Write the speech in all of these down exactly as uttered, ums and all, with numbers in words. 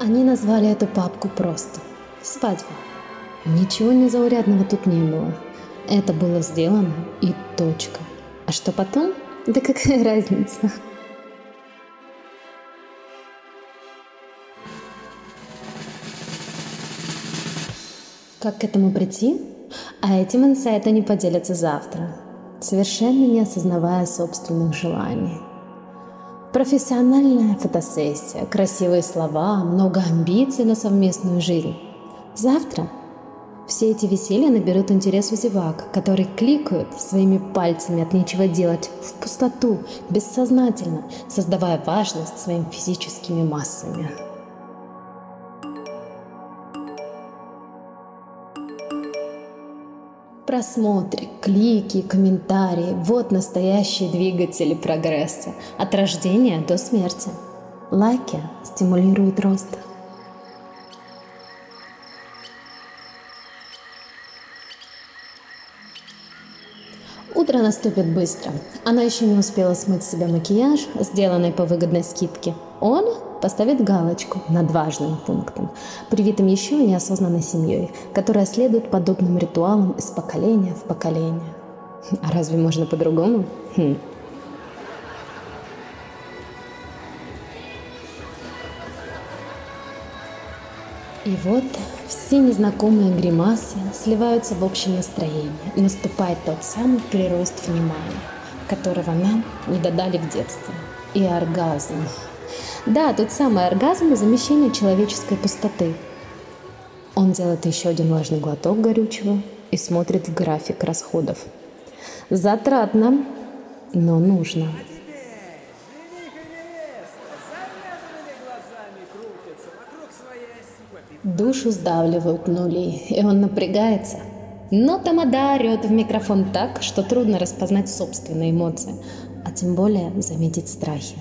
Они назвали эту папку просто «Свадьба». Ничего незаурядного тут не было. Это было сделано и точка. А что потом? Да какая разница? Как к этому прийти? А этим инсайты не поделятся завтра, совершенно не осознавая собственных желаний. Профессиональная фотосессия, красивые слова, много амбиций на совместную жизнь. Завтра все эти веселья наберут интерес у зевак, которые кликают своими пальцами от нечего делать в пустоту, бессознательно, создавая важность своими физическими массами. Просмотры, клики, комментарии – вот настоящие двигатели прогресса от рождения до смерти. Лайки стимулируют рост. Утро наступит быстро. Она еще не успела смыть с себя макияж, сделанный по выгодной скидке. Он поставит галочку над важным пунктом, привитым еще неосознанной семьей, которая следует подобным ритуалам из поколения в поколение. А разве можно по-другому? Хм. И вот все незнакомые гримасы сливаются в общем настроении. Наступает тот самый прирост внимания, которого нам не додали в детстве. И оргазм. Да, тот самый оргазм и замещение человеческой пустоты. Он делает еще один влажный глоток горючего и смотрит в график расходов. Затратно, но нужно. Душу сдавливают нули, и он напрягается. Но тамада орет в микрофон так, что трудно распознать собственные эмоции, а тем более заметить страхи.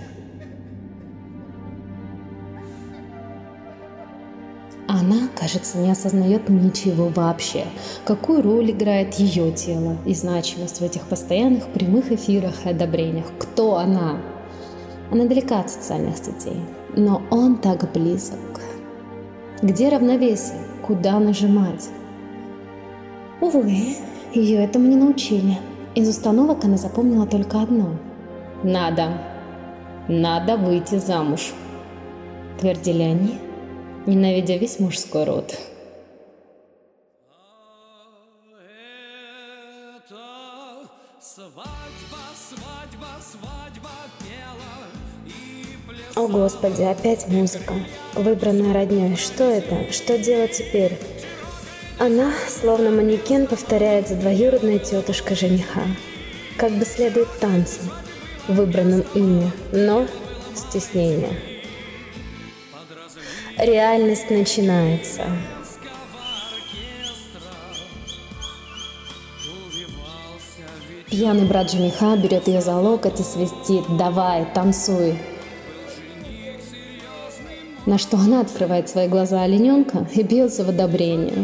Она, кажется, не осознает ничего вообще, какую роль играет ее тело и значимость в этих постоянных прямых эфирах и одобрениях. Кто она? Она далека от социальных сетей, но он так близок. Где равновесие? Куда нажимать? Увы, ее этому не научили. Из установок она запомнила только одно. «Надо, надо выйти замуж», — твердили они, ненавидя весь мужской род. О Господи, опять музыка, выбранная роднёй. Что это? Что делать теперь? Она, словно манекен, повторяет за двоюродной тетушкой жениха, как бы следует танцам, выбранным ими, но стеснение. Реальность начинается. Пьяный брат жениха берет ее за локоть и свистит: «Давай, танцуй!» На что она открывает свои глаза олененка и бьется в одобрение.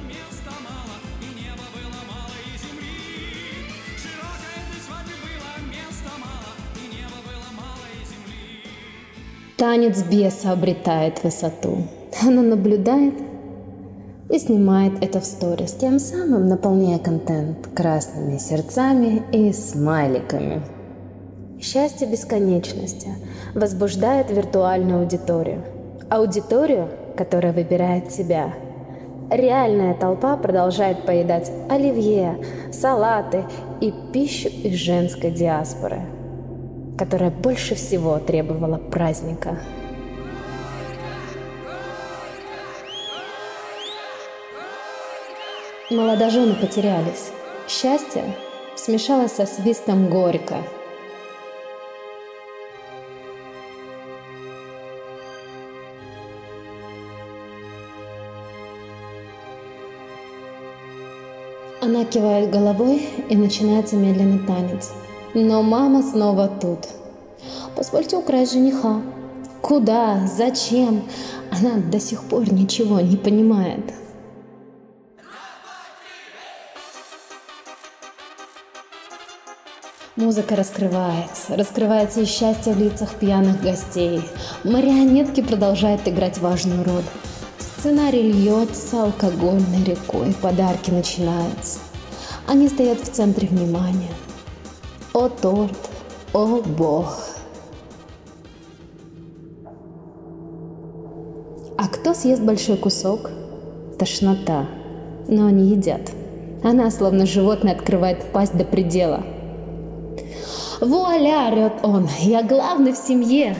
Танец беса обретает высоту. Она наблюдает и снимает это в сторис, тем самым наполняя контент красными сердцами и смайликами. Счастье бесконечности возбуждает виртуальную аудиторию. Аудиторию, которая выбирает себя. Реальная толпа продолжает поедать оливье, салаты и пищу из женской диаспоры, которая больше всего требовала праздника. Молодожены потерялись. Счастье смешалось со свистом горько. Она кивает головой, и начинается медленный танец. Но мама снова тут. «Позвольте украсть жениха». Куда? Зачем? Она до сих пор ничего не понимает. Музыка раскрывается, раскрывается и счастье в лицах пьяных гостей. Марионетки продолжают играть важную роль. Сценарий льется алкогольной рекой, подарки начинаются. Они стоят в центре внимания. О торт, о бог. А кто съест большой кусок? Тошнота. Но они едят. Она, словно животное, открывает пасть до предела. «Вуаля!» — орет он. «Я главный в семье!»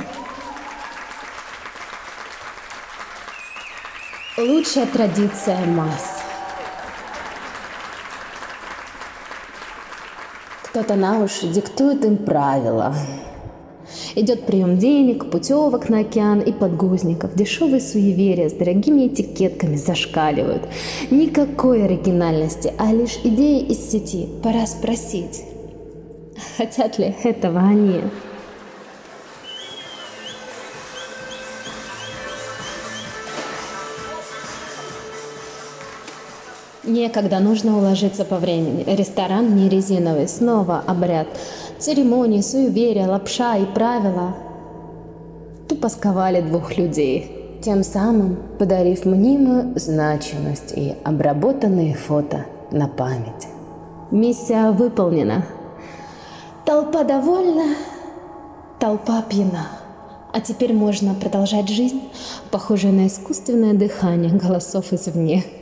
Лучшая традиция масс. Кто-то на уши диктует им правила. Идет прием денег, путевок на океан и подгузников. Дешевые суеверия с дорогими этикетками зашкаливают. Никакой оригинальности, а лишь идеи из сети. Пора спросить, хотят ли этого они? Некогда, нужно уложиться по времени. Ресторан не резиновый, снова обряд. Церемонии, суеверия, лапша и правила тупо сковали двух людей, тем самым подарив мнимую значимость и обработанные фото на память. Миссия выполнена. Толпа довольна, толпа пьяна. А теперь можно продолжать жизнь, похожую на искусственное дыхание голосов извне.